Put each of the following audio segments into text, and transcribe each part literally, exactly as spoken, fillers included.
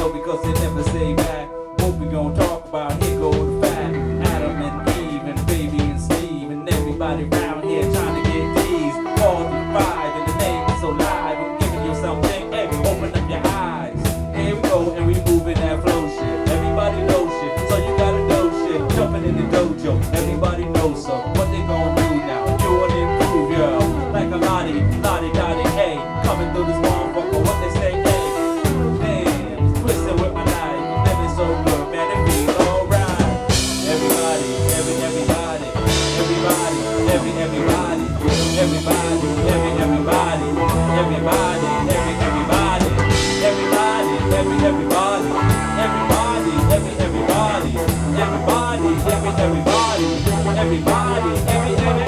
yo, because they never say back. What we gonna talk about? Here go the fact. Adam and Eve and Baby and Steve and everybody around here trying to get these. forty-five and the name is so live. I'm giving you something, hey, open up your eyes. Here we go and we moving that flow shit. Everybody knows shit, so you gotta know shit. Jumping in the dojo, everybody knows so. What they gonna do now? You wanna improve, yo. Like a lottie, lottie, dottie, hey. Coming through this motherfucker, what they say, hey. Damn, twisting with my life. Living so good, man, it feels alright. Everybody, every, everybody, everybody, every, everybody, everybody, every, everybody, everybody, every, everybody, everybody, every, everybody, everybody, every, everybody, everybody, every, everybody, everybody, every, every,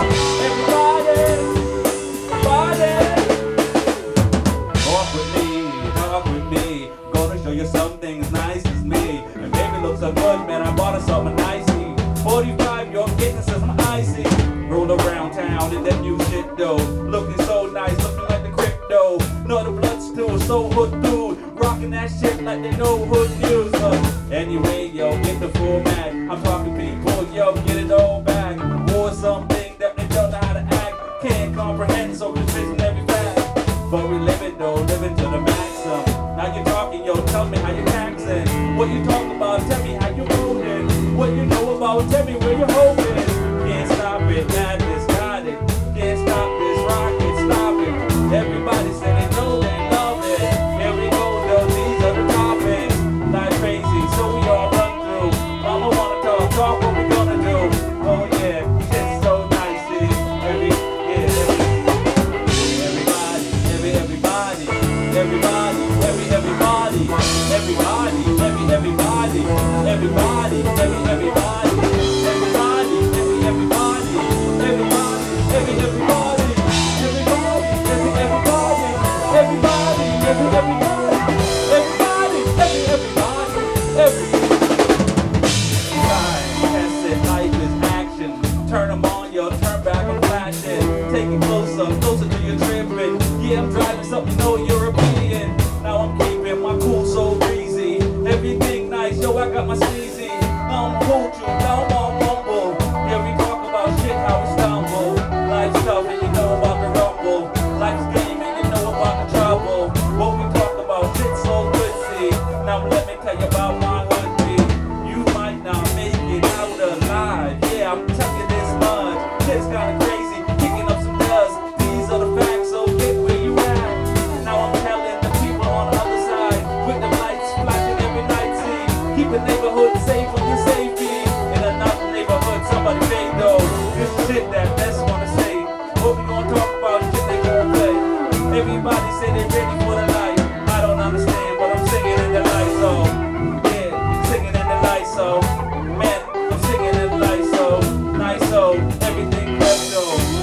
Talk with me, talk with me. Gonna show you something as nice as me. And baby looks so good, man. I bought her something nicey. forty-five, you're getting some icy. Roll around town in that new shit though. Looking so nice, looking like the crypto. Know the blood still so hood dude. Rocking that shit like they know hood news. Uh, anyway, yo, get the format. I'm talking people, yo, get it all back. War something that they don't know how to act. Can't comprehend, so we're facing every fact. But we live it though, living to the maximum. Now you talking, yo, tell me how you taxing. What you talking about, tell me how you moving. What you know about, tell me where you're hoping. Can't stop it, madness, got it. Can't stop this rocket, stop it. Everybody say they know they love it. Here we go, though, these are the topics. Like crazy, so we all run through. Mama wanna talk, talk what we gonna do. Oh yeah, it's so nice, see. Every, yeah, everybody, every, everybody, everybody, every, everybody, everybody, every, everybody, everybody, every, everybody, everybody, every, everybody, everybody, every, everybody, everybody, every, everybody, everybody, every, everybody, everybody, every, everybody, every. Time, test it, life is action. Turn them on, yo, turn back, I'm flashing. Take it closer, closer to your tripping. Yeah, I'm driving something, you know, European. Now I'm keeping my cool so breezy. Everything nice, yo, I got my sleazy. Now I'm cool, too, now I'm all mumble. Yeah, we talk about shit, how we stumble. Life stuff, and you know about the rumble. Life's game, and you know about the trouble. What we talk about, shit so good, see. Now let me tell you about my hood, G. You might not make it out alive. Yeah, I'm telling you this much. Shit's kinda crazy, kicking up some dust. These are the facts, so get where you at. Now I'm telling the people on the other side. With the lights flashing every night, see. Keep the neighborhood safe when you're safety. In another neighborhood, somebody made though. This shit that best wanna say. What we gonna talk about, shit they gonna play. Everybody say they ready for the light. I don't understand, but I'm singing in the light, so. Yeah, singing in the light, so. Man, I'm singing in the light, so. Nice, so. Everything good, so.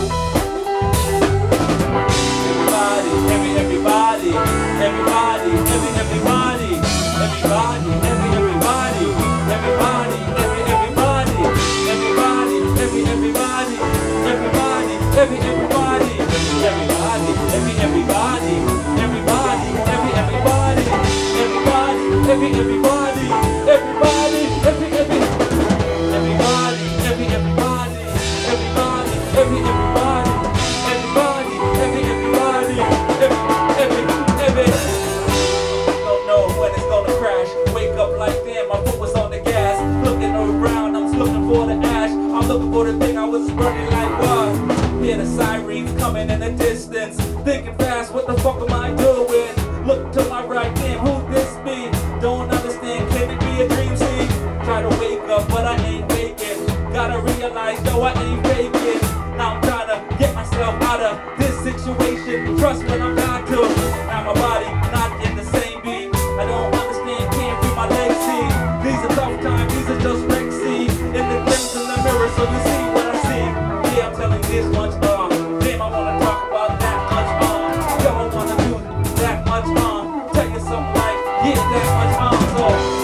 Everybody, every, everybody. Everybody, every, everybody. Everybody, every, everybody. Everybody, every, everybody. Everybody, every, everybody. Everybody, every, everybody. Everybody, every, everybody. Everybody, every, everybody. Everybody, every, everybody. Everybody, every, every. Everybody, every, everybody. Everybody, every, everybody. Everybody, every, everybody. Every, every, every. Don't know when it's gonna crash. Wake up like damn, my foot was on the gas. Looking around, I was looking for the ash. I'm looking for the thing I was burning like what? Hear the sirens coming in the distance. Thinking fast, what the fuck am I doing? Look to my right, damn, who this be? Don't understand, can it be a dream? See, try to wake up, but I ain't waking. Gotta realize, yo, I ain't faking. Now I'm trying to get myself out of this situation. Trust when I'm not to. Now my body not in the same beat. I don't understand, can't feel my legs. See, these are tough times, these are just wrecks. See, in the things in the mirror, so you see what I see. Yeah, I'm telling this much, uh, damn, I wanna talk about that much, uh, yo, I wanna do that much, uh, tell you something like, yeah, that much, uh, so.